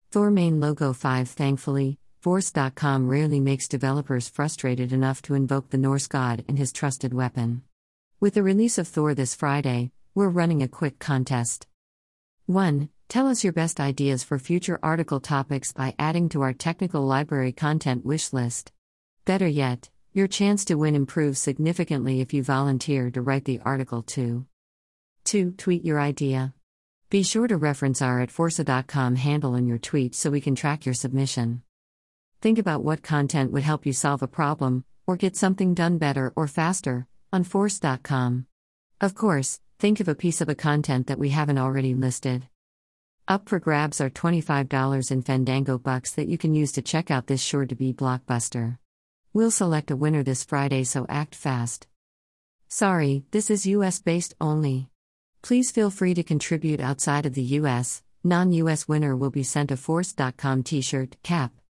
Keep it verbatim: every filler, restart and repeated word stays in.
Thor main logo five. Thankfully, Force dot com rarely makes developers frustrated enough to invoke the Norse god and his trusted weapon. With the release of Thor this Friday, we're running a quick contest. one. Tell us your best ideas for future article topics by adding to our technical library content wish list. Better yet, your chance to win improves significantly if you volunteer to write the article too. two. Tweet your idea. Be sure to reference our at forza dot com handle in your tweet so we can track your submission. Think about what content would help you solve a problem, or get something done better or faster, on force dot com. Of course, think of a piece of a content that we haven't already listed. Up for grabs are twenty-five dollars in Fandango bucks that you can use to check out this sure-to-be blockbuster. We'll select a winner this Friday, so act fast. Sorry, this is U S-based only. Please feel free to contribute outside of the U S. Non-U S winner will be sent a force dot com t-shirt, cap,